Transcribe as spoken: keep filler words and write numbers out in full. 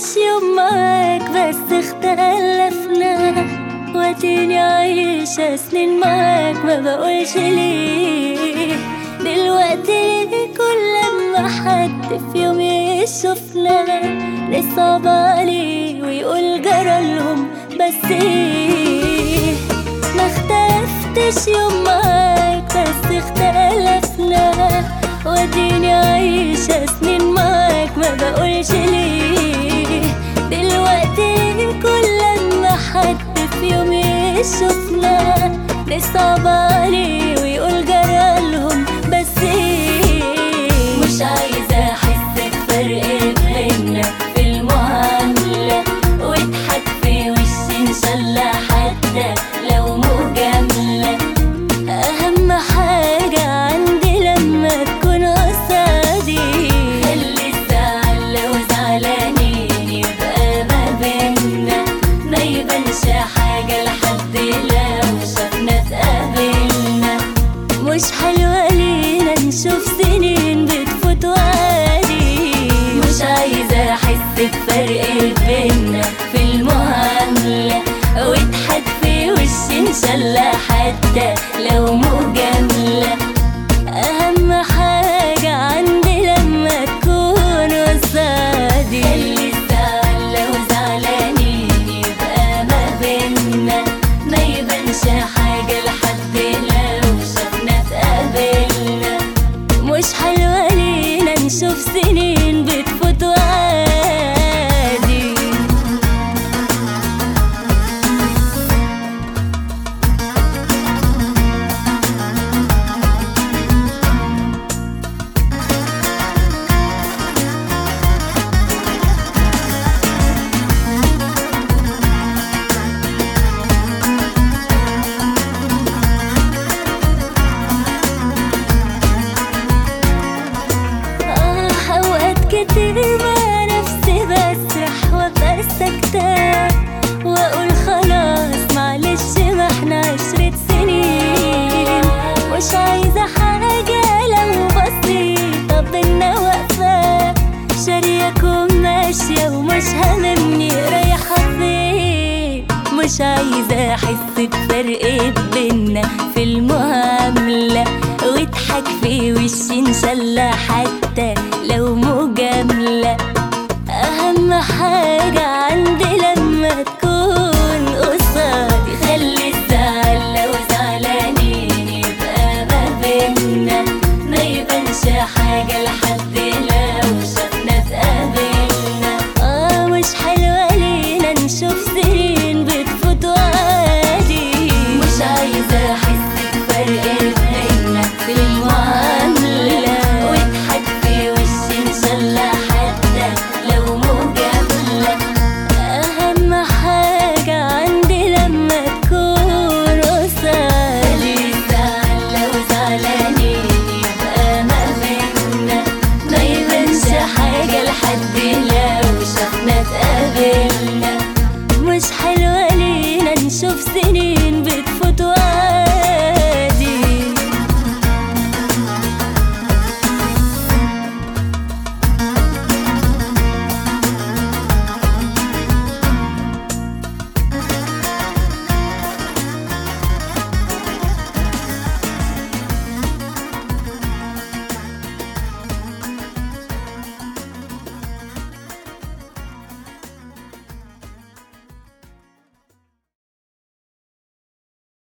ضحكتش يوم معاك بس اختلفنا، واديني عايشة سنين معاك ما بقولش ليه. دلوقتي كل ما حد في يوم يشوفنا نصعب عليه ويقول جرالهم، بس ايه ما اختلفتش يوم معاك بس اختلفنا، واديني عايشة سنين معاك ما بقولش ليه. دلوقتي كل ما حد في يوم يشوفنا نصعب عليه ويقول جرالهم، بس ايه مش عايزة احس بفرق بينا في المعاملة، واضحك في وشي ان شاء الله حتى لو مجاملة. اهم حاجة عندي لما تكون قصادي، خلي الزعل لو زعلانين يبقى ما بينا، ما يبانش حاجة لحد لو شافنا اتقابلنا. مش حلوة لينا نشوف سنين بتفوت وعادي، مش عايزة احس بفرق بينا في المعاملة، واضحك في وشي ان شاء الله حتى لو مجاملة. اهم حاجة عندي لما تكون قصادي، خلي الزعل لو زعلانين يبقى ما بينا، ما يبانش حاجة لحد لو شافنا اتقابلنا. مش حلوة لينا نشوف سنين بتفوت وعادي. كتير مع نفسي بسرح وابقى ساكتة واقول خلاص معلش ما احنا عشرة سنين، مش عايزة حاجة لو بسيطة بينا واقفة، شارياكم ماشية ومش هاممني رايحة فين. مش عايزة احس بفرق بينا في المعاملة، واضحك في وشي ان شاء الله حتى لو مجاملة. اهم حاجة عندي لما تكون قصادي، خلي الزعل لو زعلانين يبقى ما بينا، ما يبانش حاجة لحد لو شافنا اتقابلنا. اه مش حلوة لينا نشوف سنين بتفوت وعادي، مش عايزة احس بفرق بينا في المعاملة، واضحك في وشي ان شاء الله حتى لو مجاملة. اهم حاجة عندي لما تكون قصادي، الزعل لو زعلانين يبقى ما بينا، ما يبانش حاجة لحد لو شافنا اتقابلنا. مش حلوة لينا نشوف سنين بتفوت وعادي.